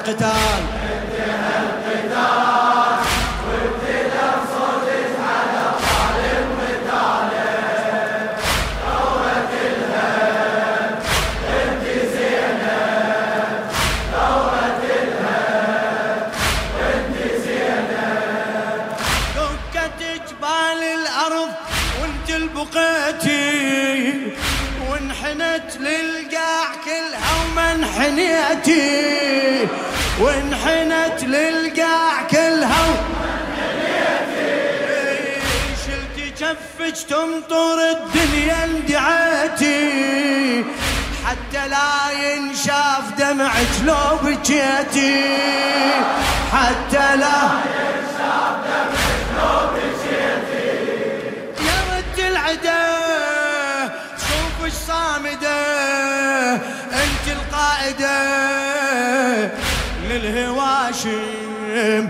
القتال وابتدى بصوتك على الظالم قتاله ثورة الهم انت زينب ثورة الهم انت زينب دكت جبال الأرض وانت البقيتي وانحنت للقاع كلها ومنحنيتي وانحنت للقاع كلها ومنحنيتي شلتي كفج تمطر الدنيا اندعيتي حتى لا ينشاف دمعك لو بكيتي حتى لا ينشاف دمعك لو بكيتي يا رد العدا شوفش صامدة انت القائدة للهواشم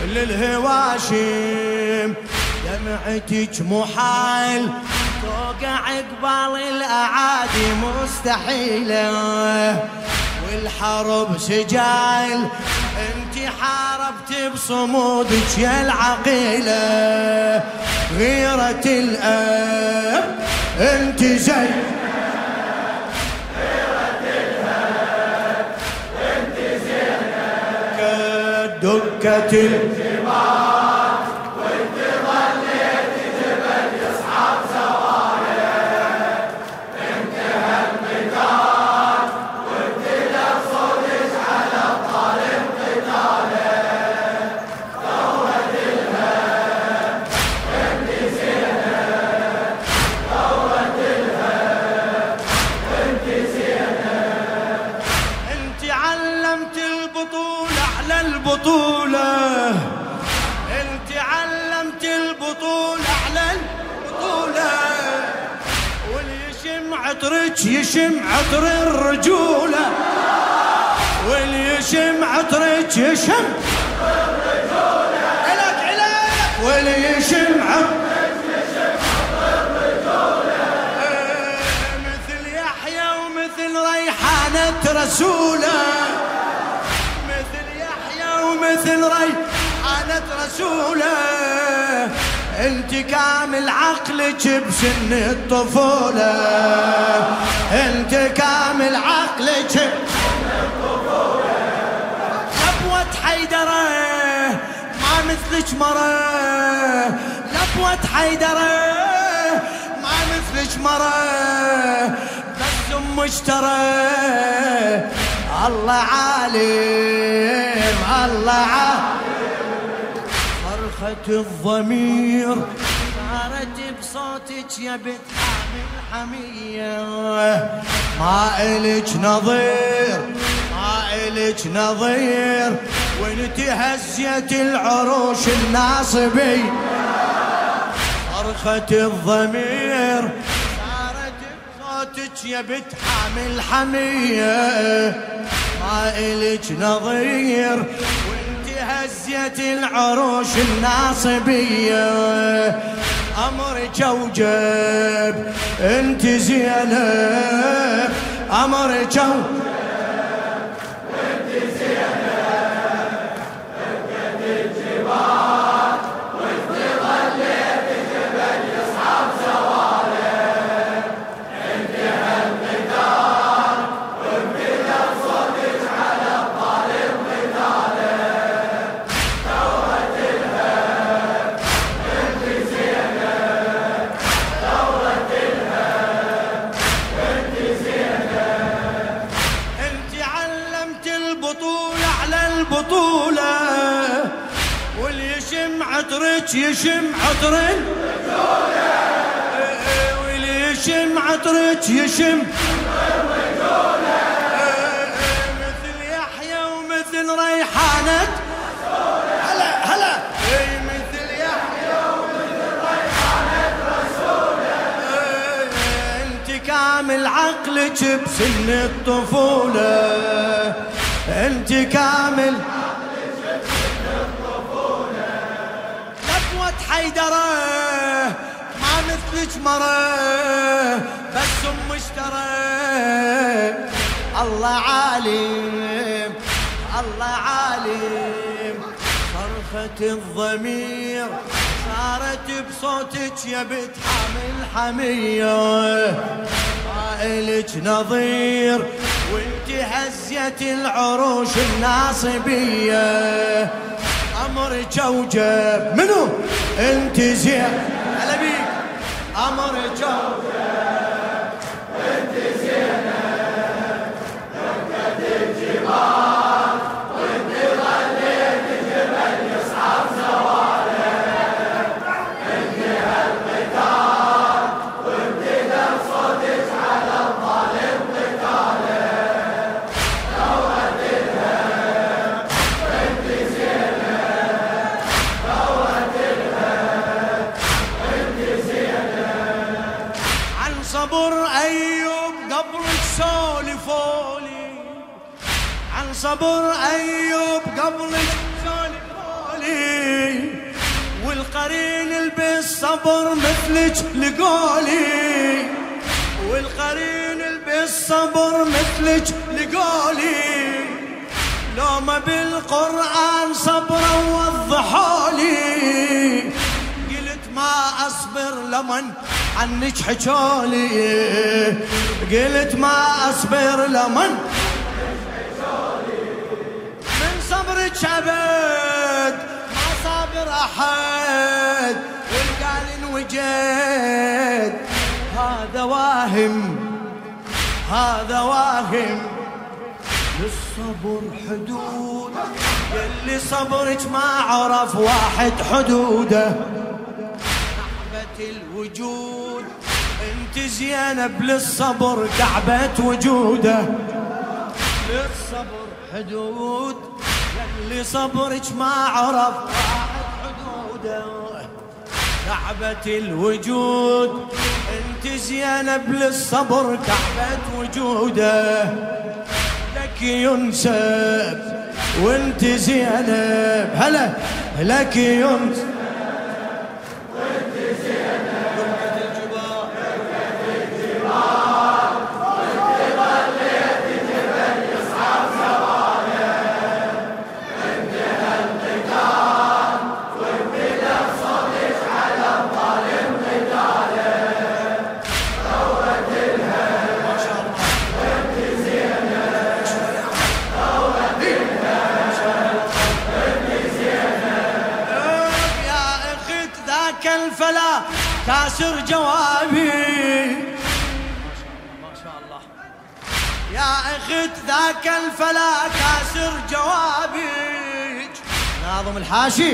للهواشم دمعتك محال توقع قبال الأعادي مستحيلة والحرب سجال انت حاربت بصمودك يا العقيلة غيرة الأب انت زي دكة الجبال وانت ظليت جبل يصحب زوايا انتهى القتال وابتدى بصوتك على الظالم قتاله ثورة الهم انت زينب ثورة الهم انت زينب انت علمت البطولة على البطولة انت علمت البطولة على البطولة واللي يشم عطرك يشم عطر الرجولة واللي يشم عطرك يشم عطر الرجولة علك علك واللي يشم عطرك يشم عطر الرجولة مثل يحيى ومثل ريحانة رسوله مثل ريحانة رسوله انت كامل عقلك بسن الطفولة انت كامل عقلك بسن الطفولة لبوة حيدرة ما مثلك مرة لبوة حيدرة ما مثلك مرة بس مشترى الله عالم الله عالم صرخة الضمير صارت بصوتك يا بنت حامل حمية ما إلك نظير ما إلك نظير وانت هزيت العروش الناصبي صرخة الضمير صوتك يا بنت حامل حمية ما إلك نظير وانت هزيت العروش الناصبية أمرك أوجب انت زينب أمرك أوجب وانت زينب دكت الجبال وانت ظليت جبل يصحب زواله انتهى القتال وابتدى بصوتك على الظالم قتاله ثورة الهم انت زينب ثورة الهم انت زينب انت علمت البطولة على البطولة واللي يشم عطرك يشم عطر الرجولة واللي يشم عطرك يشم الرجولة مثل يحيى ومثل ريحانة هلا هلا مثل يحيى ومثل ريحانة رسوله انت كامل عقلك بسن الطفولة انت كامل عقلك بسن الطفولة لبوة حيدرة ما مثلك مرة بس مشترى الله عالم الله العالم. صرخة الضمير صارت بصوتك يا بنت حامل حمية، ما إلك نظير وانت هزيت العروش الناصبية. أمرك أوجب منو انت زين هلا بيك، أمرك أوجب وانت زينة دقت الجبال وانت ظليت الجبل يصعب زوالك. انتهى القتال وابتدى صوتك على الظالم قتالك. ثورة الهب وانت زينة، ثورة الهب وانت زينة. عن صبر أيوب قبلك سولفولي، عن صبر أيوب قبلك سولفولي، والقرين بالصبر مثلك لقولي، والقرين بالصبر مثلك لقولي. لو ما بالقرآن صبرا وضحولي، قلت ما أصبر لمن عنك حجولي، قلت ما أصبر لمن من صبرك أبد ما صابر أحد، والقال انوجد هذا واهم، هذا واهم. للصبر حدود يلي صبرك ما عرف واحد حدوده. نحبة الوجود انت زينب للصبر كعبة وجوده. للصبر حدود يلي صبرك ما عرف واحد حدوده. كعبة الوجود انت زينب للصبر كعبة وجوده. لك ينسب وانت زينب هلا لك ينسب وانت زينة دقت الجبال وانت ظليت الجبل يصعب زوالك. انتهى القتال وابتدى صوتك على الظالم قتالك. ثورة الهب وانت زينة، ثورة الهب وانت زينة. يا اخت ذاك الفلا كاسر جوابي، ما شاء الله. يا اخت ذاك الفلا كاسر جوابك. ناظم الحاشي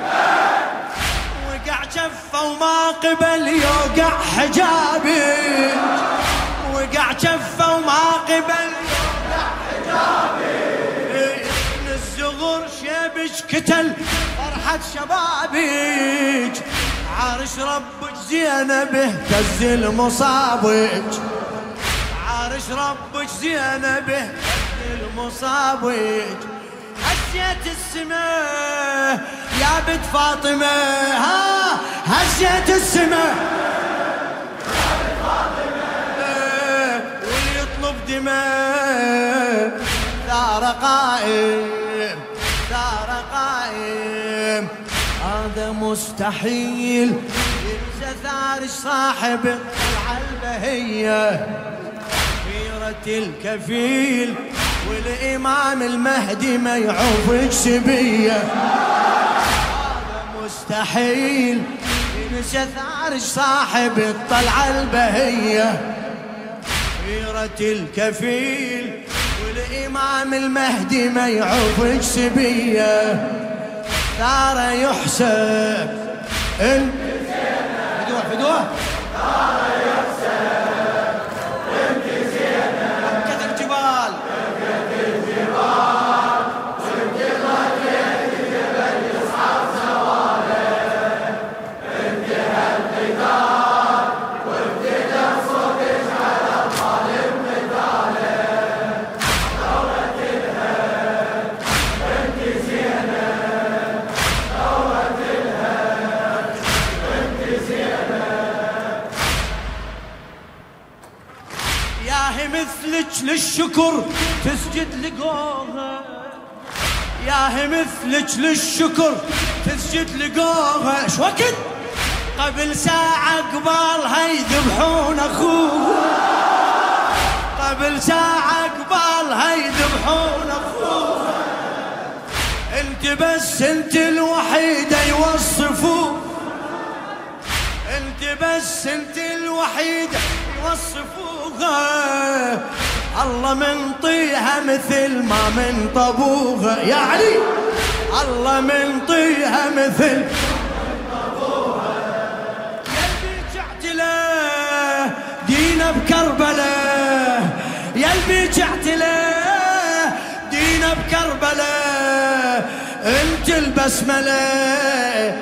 وقع جفه وما قبل يوقع حجابك، وقع جفه وما قبل يوقع حجابك. من الزغر شيبك كتل فرحة شبابك، عارش ربك زينب اهتز المصابك، عارش ربك زينب اهتز المصابك. هزيت السماء يا بنت فاطمة، ها هزيت السماء يا بنت فاطمة، واللي يطلب دماء ثار قائم، ثار قائم. هذا مستحيل ينسى ثارش صاحب الطلعة البهية، خيرة الكفيل والإمام المهدي ما يعوفك سبية. هذا مستحيل ينسى ثارش صاحب الطلعة البهية، خيرة الكفيل والإمام المهدي ما يعوفك سبية. ثار يحسب فدوه فدوه ثار يحسب وانت زينة دقت الجبال، دقت الجبال وانت ظليت الجبل يصعب زوالك. انتهى القتال وابتدى صوتك على الظالم قتالك. ثورة الهب وانت زينة، ثورة الهب وانت زينة. ياهي مثلك للشكر تسجد لقوها، ياهي مثلك للشكر تسجد لقوها. ايش وقت؟ قبل ساعة قبالها يذبحون اخوها، قبل ساعة قبالها يذبحون اخوها. انت بس انت الوحيدة يوصفوها، انت بس انت الوحيدة يوصفوها. الله من طيها مثل ما من طبوها. يا علي الله من طيها مثل طبوها. يلبي جعتله دينا بكربله، يلبي جعتله دينا بكربله. انت البسمله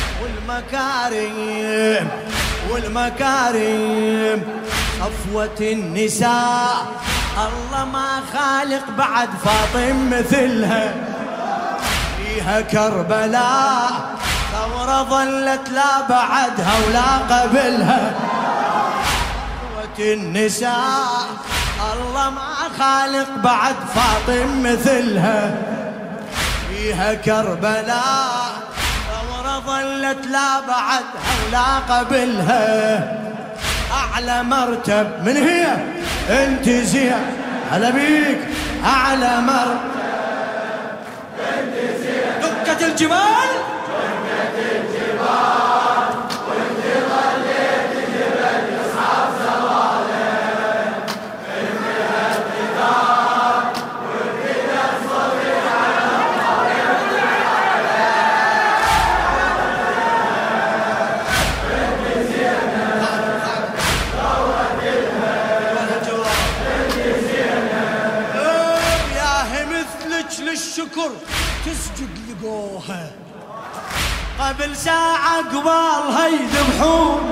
والمكارم والمكارم صفوة النساء. الله ما خالق بعد فاطم مثلها، فيها كربلاء ثورة ظلت لا بعدها ولا قبلها. صفوة النساء الله ما خالق بعد فاطم مثلها، فيها كربلاء ثورة ظلت لا بعدها ولا قبلها. أعلى مرتب من هي انت زين، هلا بيك أعلى مرتب انت زين. دكت الجبال دكت الجبال وانت ظليت جبل يصعب زواله. انت هالقدار وكذا صبري على الطريق العالي. انت زينة دورت الهوى انت زينة. ياهي مثلك للشكر تسجد لقوها، قبل ساعة قبالها يذبحون،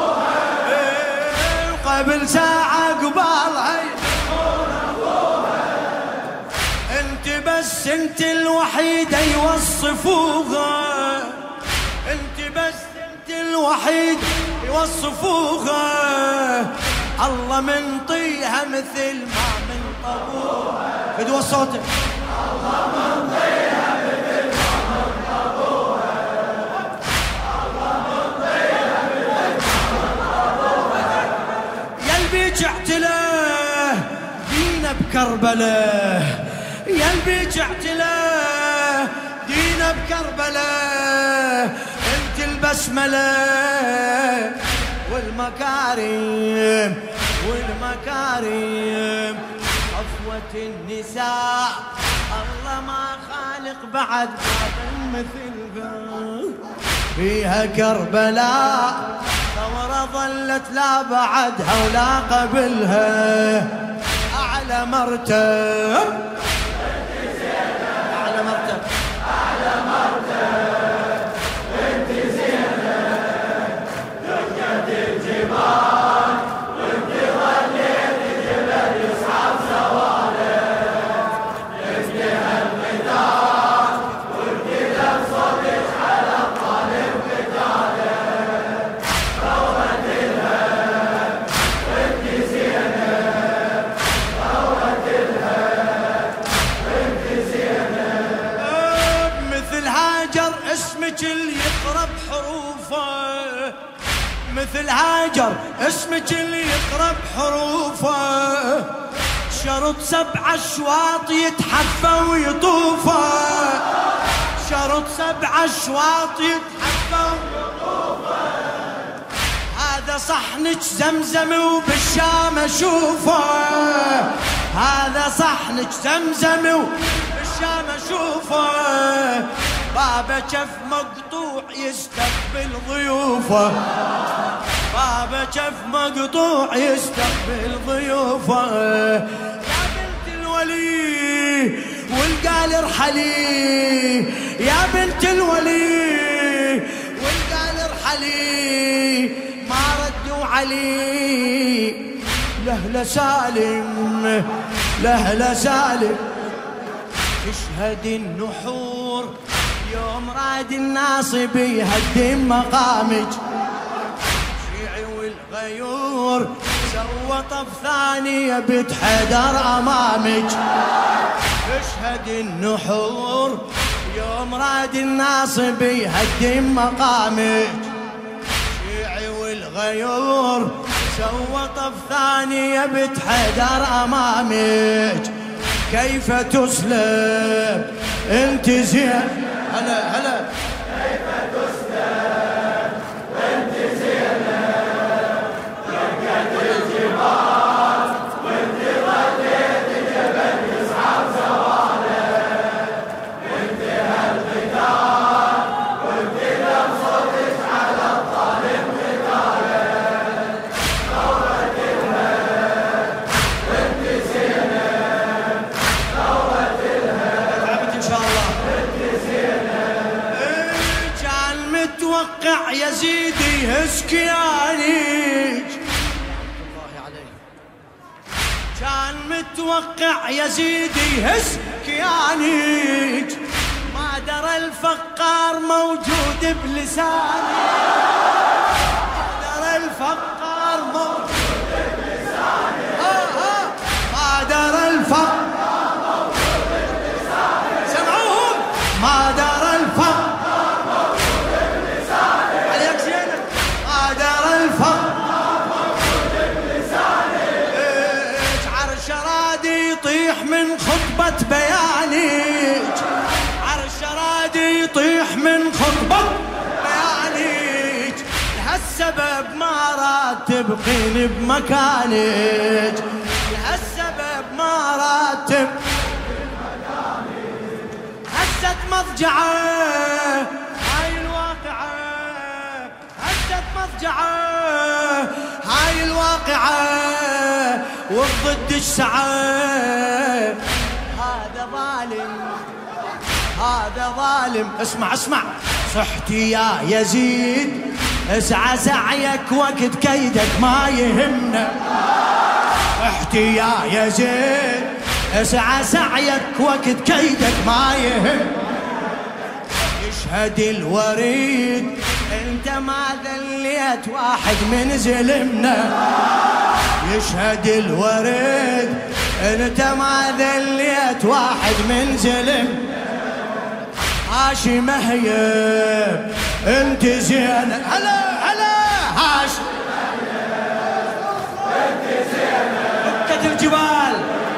قبل ساعة قبالها يذبحون أخوها. انت بس انت الوحيدة يوصفوها، انت بس انت الوحيدة يوصفوها. الله من طيها مثل ما من طبوها. بدو صوتك. الله من طيها مثل ما من طبوها. الله من طيها مثل ما من طبوها. يلبي جعتله دينا بكربله، يلبي جعتله دينا بكربله. انت البسمله والمكارم والمكارم صفوة النساء. الله ما خالق بعد مثلها، فيها كربلاء ثورة ظلت لا بعدها ولا قبلها. أعلى مرتب أعلى مرتب أعلى مرتب انت زينة دكت الجبال وانت ظليت جبل يصعب زواله. انت هالقدار وكذا صدق على الظالم قتاله. ثورة الهوى وانت زينة ثورة الهوى وانت زينة. مثل هاجر اسمك اللي يقرب حروفه، مثل هاجر اسمك اللي يقرب حروفه. شرط 7 أشواط يتحفى ويطوفه، شرط 7 أشواط يتحفى ويطوفه. هذا صحنك زمزم وبالشام اشوفه، هذا صحنك زمزم وبالشام اشوفه. بابا كف مقطوع يستقبل ضيوفه، بابا كف مقطوع يستقبل ضيوفه. يا بنت الولي والقال ارحلي، يا بنت الولي والقال ارحلي. ما ردوا علي لهلا سالم لهلا سالم. تشهد النحور يوم راد الناصب يهدم مقامك. الشيعي والغيور سوى طف ثانية بتحدر أمامك. اشهد النحور يوم راد الناصب يهدم مقامك، الشيعي والغيور سوى طف ثانية بتحدر أمامك. كيف تسلب انت زين؟ هلا هلا. كيف تسلب وانت زينب؟ دقت الجبال وانت ظليت جبل يصعب زوالك. انتهى القتال وابتدى بصوتك على الظالم قتالك. ثورة الهب وانت زينب، ثورة الهب. تعبت ان شاء الله. متوقع يزيد يهز كيانك، كان متوقع يزيد يهز كيانك. ما درى الفقار موجود بلسانك، ما درى الفقار موجود بلسانك، ما درى الفقار موجود بلسانك. سمعوهم، ما درى الفقار من خطبة بيانك، عرش رادي يطيح من خطبة بيانك. لهالسبب ما راد تبقين بمكانك، لهالسبب ما راد تبقين بمكانك. هزت مضجعة هاي الواقعة، هزت مضجعة هاي الواقعة، وضد السعى. هذا ظالم، هذا ظالم. اسمع اسمع. صحتي يا يزيد اسعى سعيك وقت كيدك ما يهمنا. صحتي يا يزيد اسعى سعيك وقت كيدك ما يهم. يشهد الوريد انت ما ذليت واحد من زلمنا. يشهد الورد انت ما ذليت واحد من زلم. هاشم مهيب انت زين. هلا هلا هاشم انت زين. دقت الجبال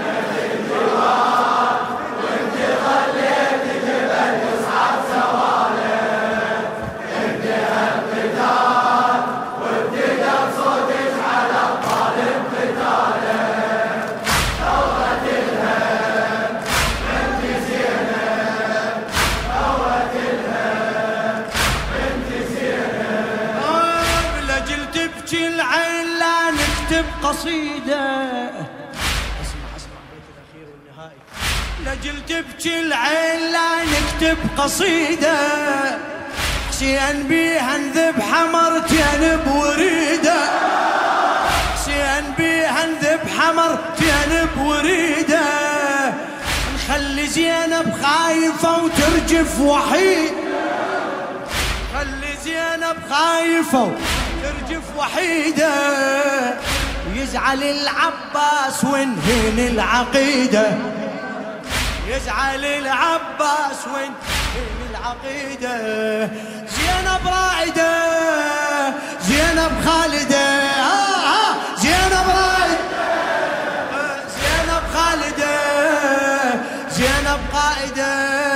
وانت ظليت جبل يصعب زوالك. انتهى القتال وابتدى بصوتك على الظالم قتالك. ثورة الهب انت زينب، ثورة الهب انت زينب. لجل تبكي العين لا نكتب قصيدة. اسمع اسمع البيت الأخير والنهائي. لجل تبكي العين لا نكتب قصيدة. حسين بيها انذبح مرتين بوريده، حسين بيها انذبح مرتين بوريده. نخلي زينب خايفة وترجف وحيد، خلي زينب خايفة وترجف وحيدة. يزعل العباس ونهين العقيدة، يزعل العباس ونهين العقيدة. زينب رائدة، زينب خالدة، زينب رائدة، زينب خالدة، زينب قائدة.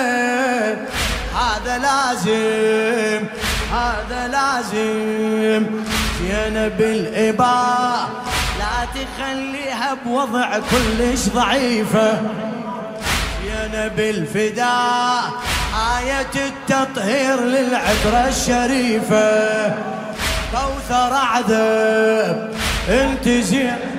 هذا لازم، هذا لازم. زينب الإباء لا تخليها بوضع كلش ضعيفة. زينب الفداء آية التطهير للعترة الشريفة. كوثر أعذب انت زين.